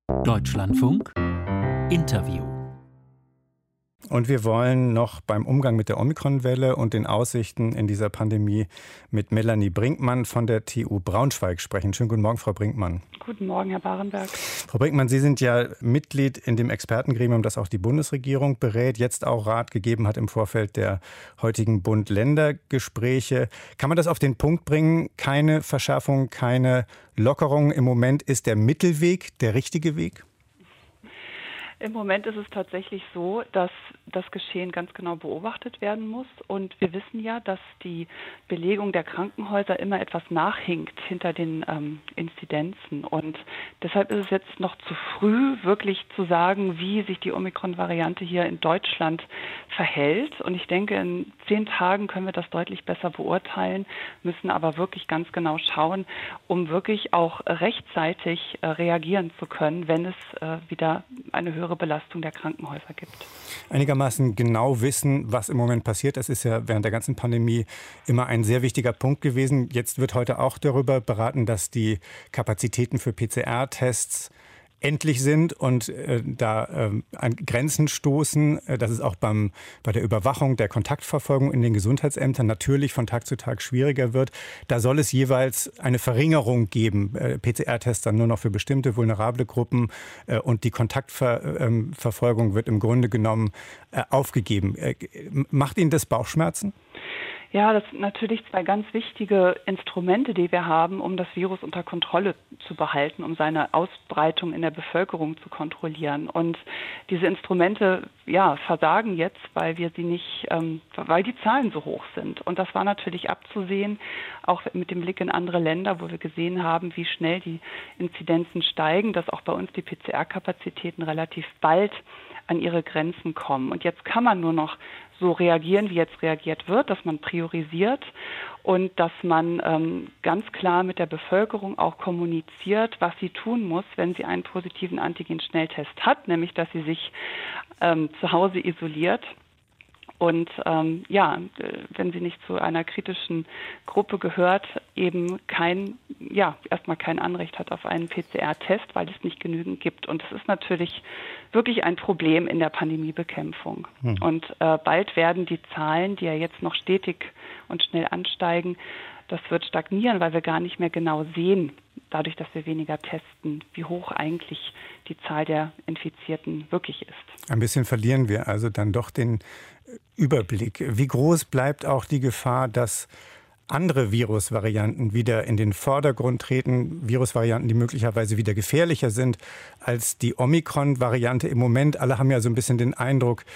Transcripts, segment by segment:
Deutschlandfunk Interview. Und wir wollen noch beim Umgang mit der Omikron-Welle und den Aussichten in dieser Pandemie mit Melanie Brinkmann von der TU Braunschweig sprechen. Schönen guten Morgen, Frau Brinkmann. Guten Morgen, Herr Barenberg. Frau Brinkmann, Sie sind ja Mitglied in dem Expertengremium, das auch die Bundesregierung berät, jetzt auch Rat gegeben hat im Vorfeld der heutigen Bund-Länder-Gespräche. Kann man das auf den Punkt bringen? Keine Verschärfung, keine Lockerung. Im Moment ist der Mittelweg der richtige Weg? Im Moment ist es tatsächlich so, dass das Geschehen ganz genau beobachtet werden muss. Und wir wissen ja, dass die Belegung der Krankenhäuser immer etwas nachhinkt hinter den Inzidenzen. Und deshalb ist es jetzt noch zu früh, wirklich zu sagen, wie sich die Omikron-Variante hier in Deutschland verhält. Und ich denke, in 10 Tagen können wir das deutlich besser beurteilen, müssen aber wirklich ganz genau schauen, um wirklich auch rechtzeitig reagieren zu können, wenn es wieder eine höhere Belastung der Krankenhäuser gibt. Einigermaßen genau wissen, was im Moment passiert. Das ist ja während der ganzen Pandemie immer ein sehr wichtiger Punkt gewesen. Jetzt wird heute auch darüber beraten, dass die Kapazitäten für PCR-Tests endlich sind und an Grenzen stoßen. Das ist auch bei der Überwachung der Kontaktverfolgung in den Gesundheitsämtern natürlich von Tag zu Tag schwieriger wird. Da soll es jeweils eine Verringerung geben. PCR-Tests dann nur noch für bestimmte vulnerable Gruppen und die Kontaktverfolgung wird im Grunde genommen aufgegeben. Macht Ihnen das Bauchschmerzen? Ja, das sind natürlich 2 ganz wichtige Instrumente, die wir haben, um das Virus unter Kontrolle zu behalten, um seine Ausbreitung in der Bevölkerung zu kontrollieren. Und diese Instrumente, versagen jetzt, weil wir sie nicht, weil die Zahlen so hoch sind. Und das war natürlich abzusehen, auch mit dem Blick in andere Länder, wo wir gesehen haben, wie schnell die Inzidenzen steigen, dass auch bei uns die PCR-Kapazitäten relativ bald an ihre Grenzen kommen. Und jetzt kann man nur noch so reagieren, wie jetzt reagiert wird, dass man priorisiert und dass man ganz klar mit der Bevölkerung auch kommuniziert, was sie tun muss, wenn sie einen positiven Antigen-Schnelltest hat, nämlich dass sie sich zu Hause isoliert. Und wenn sie nicht zu einer kritischen Gruppe gehört, eben erstmal kein Anrecht hat auf einen PCR-Test, weil es nicht genügend gibt. Und das ist natürlich wirklich ein Problem in der Pandemiebekämpfung. Und bald werden die Zahlen, die ja jetzt noch stetig und schnell ansteigen, das wird stagnieren, weil wir gar nicht mehr genau sehen, dadurch, dass wir weniger testen, wie hoch eigentlich die Zahl der Infizierten wirklich ist. Ein bisschen verlieren wir also dann doch den Überblick. Wie groß bleibt auch die Gefahr, dass andere Virusvarianten wieder in den Vordergrund treten, Virusvarianten, die möglicherweise wieder gefährlicher sind als die Omikron-Variante im Moment? Alle haben ja so ein bisschen den Eindruck,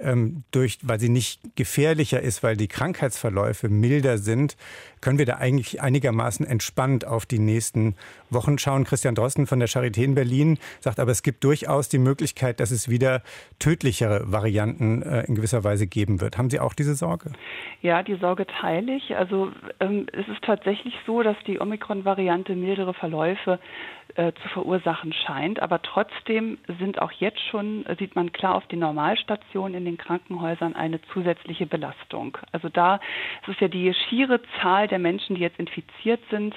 weil sie nicht gefährlicher ist, weil die Krankheitsverläufe milder sind, können wir da eigentlich einigermaßen entspannt auf die nächsten Wochen schauen. Christian Drosten von der Charité in Berlin sagt aber, es gibt durchaus die Möglichkeit, dass es wieder tödlichere Varianten in gewisser Weise geben wird. Haben Sie auch diese Sorge? Ja, die Sorge teile ich. Also es ist tatsächlich so, dass die Omikron-Variante mildere Verläufe zu verursachen scheint. Aber trotzdem sind auch jetzt schon, sieht man klar auf den Normalstationen in den Krankenhäusern eine zusätzliche Belastung. Also da ist es ja die schiere Zahl der Menschen, die jetzt infiziert sind,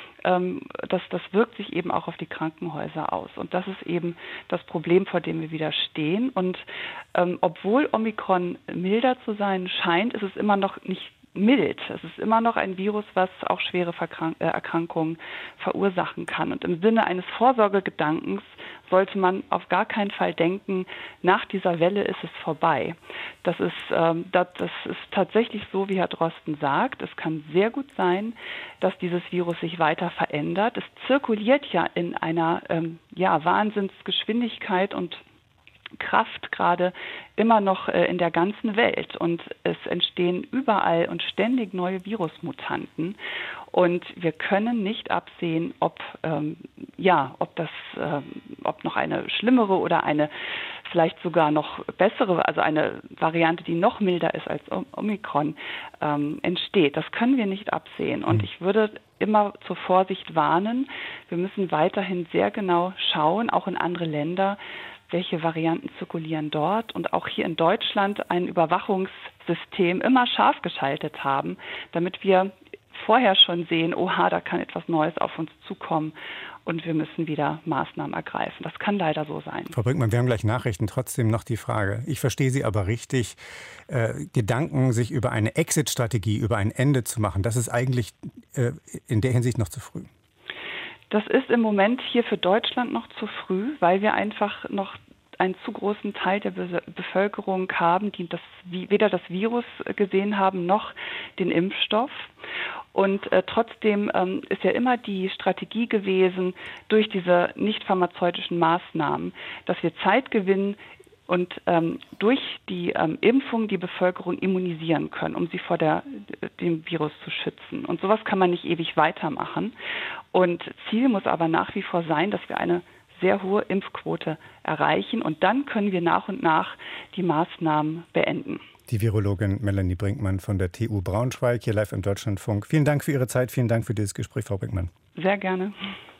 das wirkt sich eben auch auf die Krankenhäuser aus. Und das ist eben das Problem, vor dem wir wieder stehen. Und obwohl Omikron milder zu sein scheint, ist es immer noch nicht mild. Es ist immer noch ein Virus, was auch schwere Erkrankungen verursachen kann. Und im Sinne eines Vorsorgegedankens sollte man auf gar keinen Fall denken, nach dieser Welle ist es vorbei. Das ist tatsächlich so, wie Herr Drosten sagt. Es kann sehr gut sein, dass dieses Virus sich weiter verändert. Es zirkuliert ja in einer Wahnsinnsgeschwindigkeit und Kraft gerade immer noch in der ganzen Welt und es entstehen überall und ständig neue Virusmutanten und wir können nicht absehen, ob noch eine schlimmere oder eine vielleicht sogar noch bessere, also eine Variante, die noch milder ist als Omikron, entsteht. Das können wir nicht absehen und ich würde immer zur Vorsicht warnen. Wir müssen weiterhin sehr genau schauen, auch in andere Länder, welche Varianten zirkulieren dort und auch hier in Deutschland ein Überwachungssystem immer scharf geschaltet haben, damit wir vorher schon sehen, oha, da kann etwas Neues auf uns zukommen und wir müssen wieder Maßnahmen ergreifen. Das kann leider so sein. Frau Brinkmann, wir haben gleich Nachrichten. Trotzdem noch die Frage. Ich verstehe Sie aber richtig. Gedanken, sich über eine Exit-Strategie, über ein Ende zu machen, das ist eigentlich in der Hinsicht noch zu früh. Das ist im Moment hier für Deutschland noch zu früh, weil wir einfach noch einen zu großen Teil der Bevölkerung haben, die weder das Virus gesehen haben noch den Impfstoff. Und trotzdem ist ja immer die Strategie gewesen, durch diese nicht pharmazeutischen Maßnahmen, dass wir Zeit gewinnen und durch die Impfung die Bevölkerung immunisieren können, um sie vor dem Virus zu schützen. Und sowas kann man nicht ewig weitermachen. Und Ziel muss aber nach wie vor sein, dass wir eine sehr hohe Impfquote erreichen. Und dann können wir nach und nach die Maßnahmen beenden. Die Virologin Melanie Brinkmann von der TU Braunschweig, hier live im Deutschlandfunk. Vielen Dank für Ihre Zeit, vielen Dank für dieses Gespräch, Frau Brinkmann. Sehr gerne.